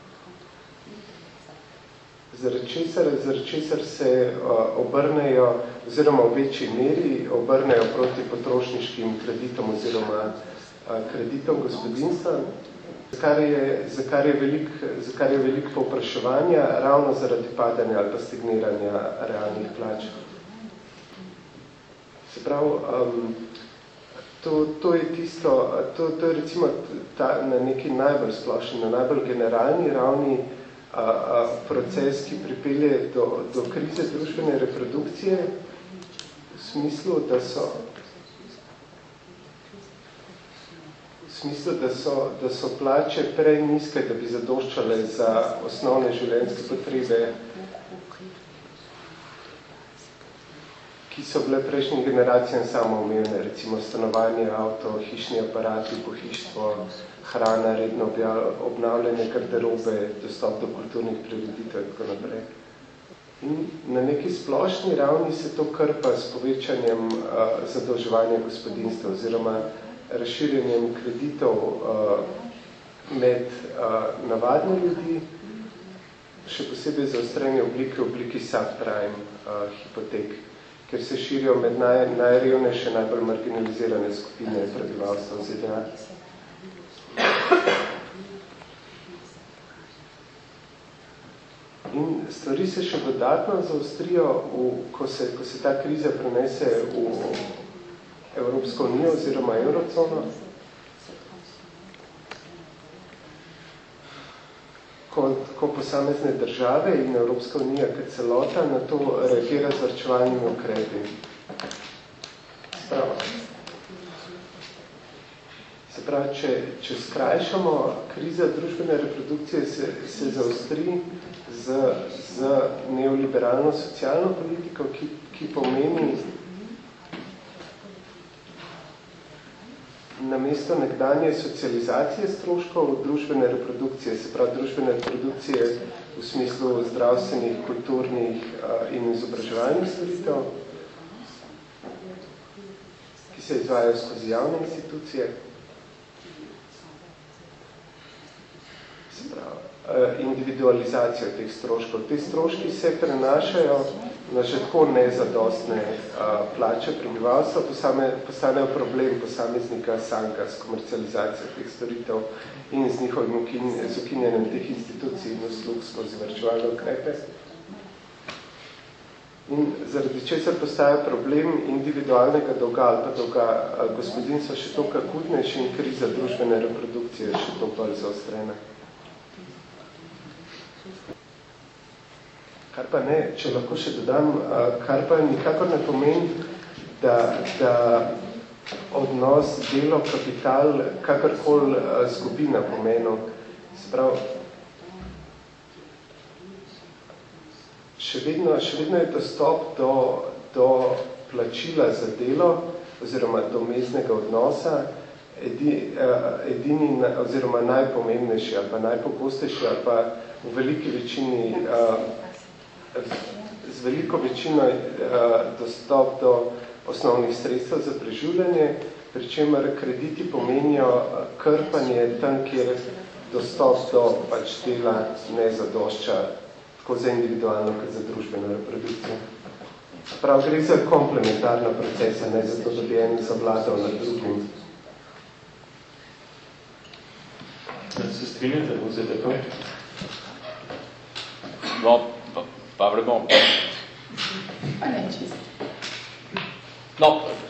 Zaradi česar, zaradi česar se uh, obrnejo, oziroma v večji meri obrnejo proti potrošniškim kreditom oziroma uh, kreditom gospodinstva, za kar je, za kar je velik, za kar je veliko povpraševanja, ravno zaradi padanja ali pa stagniranja realnih plač. Se pravi, um, to, to je tisto, to, to je recimo ta, na neki najbolj splošni, na najbolj generalni ravni A, a, proces, ki pripelje do, do krize družbene reprodukcije v smislu, da so v smislu, da so, da so plače prej nizke, da bi zadoščale za osnovne življenjske potrebe, ki so bile prejšnjim generacijam samoumevne, recimo stanovanje, avto, hišni aparati, pohištvo, hrana, redno obnavljanje garderobe, dostop do kulturnih prireditev in tako naprej. In na neki splošni ravni se to krpa s povečanjem uh, zadolževanja gospodinstva oziroma razširjenjem kreditov uh, med uh, navadne ljudi, še posebej zaostrene oblike v obliki subprime uh, hipotek, ker se širijo med naj, najrevnejše, najbolj marginalizirane skupine prebivalstva v Z D A. In stvari se še dodatno zaostrijo, v, ko, se, ko se ta kriza prenese v Evropsko unijo oziroma Eurocono, ko, ko posamezne države in Evropska unija kot celota na to reagira z varčevalnimi ukrepi. Spravo. Se pravi, če, če skrajšamo, kriza družbene reprodukcije se, se zaostri z, z neoliberalno socialno politiko, ki, ki pomeni namesto nekdanje socializacije stroškov družbene reprodukcije, se pravi družbene reprodukcije v smislu zdravstvenih, kulturnih in izobraževalnih storitev, ki se izvajajo skozi javne institucije. Se pravi, individualizacijo teh stroškov. Te stroški se prenašajo na že tako nezadostne plače prebivalstva, postanejo problem posameznika samega s komercializacijo teh storitev in z njihovim z ukinjanjem teh institucij in uslug skozi varčevalne ukrepe. In zaradi česar postaja problem individualnega dolga ali pa dolga gospodinjstva še toliko akutnejši in kriza družbene reprodukcije še toliko bolj zaostrena. Kar pa ne, če lahko še dodam, kar pa nikakor ne pomeni, da, da odnos delo-kapital kakorkoli zgubi na pomenu. Sprav, še, vedno, še vedno je dostop do, do plačila za delo oziroma do meznega odnosa edi, edini oziroma najpomembnejši ali pa najpogostejši ali pa v veliki večini z veliko večino dostop do osnovnih sredstev za preživljanje, pri čemer krediti pomenijo krpanje tam, kjer dostop do pač dela ne zadošča tako za individualno, kot za družbeno reprodukcijo. Prav gre za komplementarna procesa, ne za to, da bi en zavladal nad drugim. Se strinjate, vzete to? No, pas vraiment. Pa ne, čisto. Non,